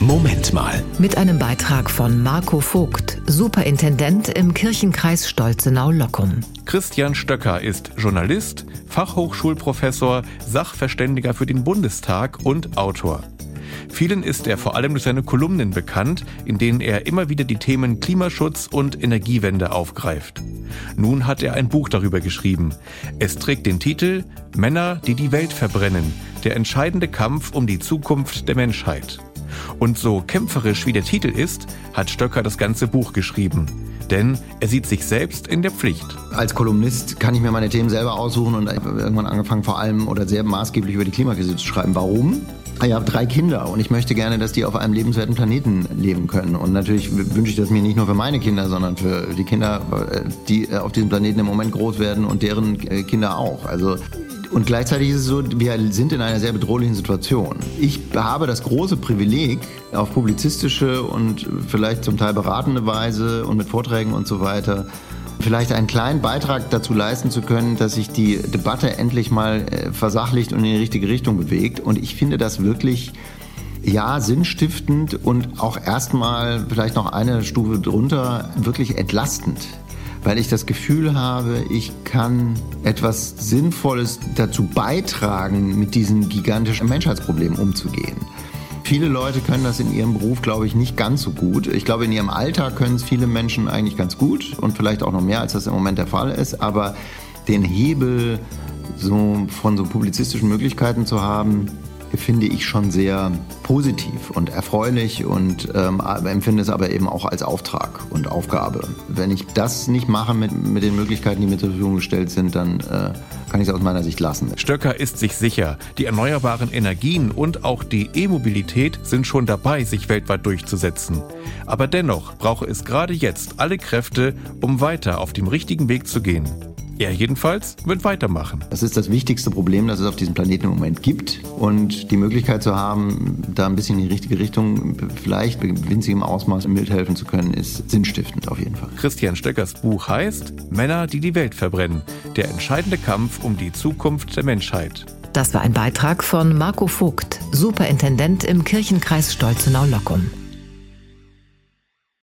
Moment mal. Mit einem Beitrag von Marco Vogt, Superintendent im Kirchenkreis Stolzenau-Lockum. Christian Stöcker ist Journalist, Fachhochschulprofessor, Sachverständiger für den Bundestag und Autor. Vielen ist er vor allem durch seine Kolumnen bekannt, in denen er immer wieder die Themen Klimaschutz und Energiewende aufgreift. Nun hat er ein Buch darüber geschrieben. Es trägt den Titel »Männer, die die Welt verbrennen. Der entscheidende Kampf um die Zukunft der Menschheit«. Und so kämpferisch wie der Titel ist, hat Stöcker das ganze Buch geschrieben. Denn er sieht sich selbst in der Pflicht. Als Kolumnist kann ich mir meine Themen selber aussuchen und ich habe irgendwann angefangen, vor allem oder sehr maßgeblich über die Klimakrise zu schreiben. Warum? Ich habe 3 Kinder und ich möchte gerne, dass die auf einem lebenswerten Planeten leben können. Und natürlich wünsche ich das mir nicht nur für meine Kinder, sondern für die Kinder, die auf diesem Planeten im Moment groß werden und deren Kinder auch. Und gleichzeitig ist es so, wir sind in einer sehr bedrohlichen Situation. Ich habe das große Privileg, auf publizistische und vielleicht zum Teil beratende Weise und mit Vorträgen und so weiter, vielleicht einen kleinen Beitrag dazu leisten zu können, dass sich die Debatte endlich mal versachlicht und in die richtige Richtung bewegt. Und ich finde das wirklich, ja, sinnstiftend und auch erstmal vielleicht noch eine Stufe drunter wirklich entlastend. Weil ich das Gefühl habe, ich kann etwas Sinnvolles dazu beitragen, mit diesen gigantischen Menschheitsproblemen umzugehen. Viele Leute können das in ihrem Beruf, glaube ich, nicht ganz so gut. Ich glaube, in ihrem Alltag können es viele Menschen eigentlich ganz gut und vielleicht auch noch mehr, als das im Moment der Fall ist. Aber den Hebel von so publizistischen Möglichkeiten zu haben, finde ich schon sehr positiv und erfreulich und empfinde es aber eben auch als Auftrag und Aufgabe. Wenn ich das nicht mache mit den Möglichkeiten, die mir zur Verfügung gestellt sind, dann kann ich es aus meiner Sicht lassen. Stöcker ist sich sicher, die erneuerbaren Energien und auch die E-Mobilität sind schon dabei, sich weltweit durchzusetzen. Aber dennoch brauche es gerade jetzt alle Kräfte, um weiter auf dem richtigen Weg zu gehen. Er jedenfalls wird weitermachen. Das ist das wichtigste Problem, das es auf diesem Planeten im Moment gibt. Und die Möglichkeit zu haben, da ein bisschen in die richtige Richtung, vielleicht in winzigem Ausmaß mithelfen zu können, ist sinnstiftend auf jeden Fall. Christian Stöckers Buch heißt »Männer, die die Welt verbrennen. Der entscheidende Kampf um die Zukunft der Menschheit«. Das war ein Beitrag von Marco Vogt, Superintendent im Kirchenkreis Stolzenau-Lockum.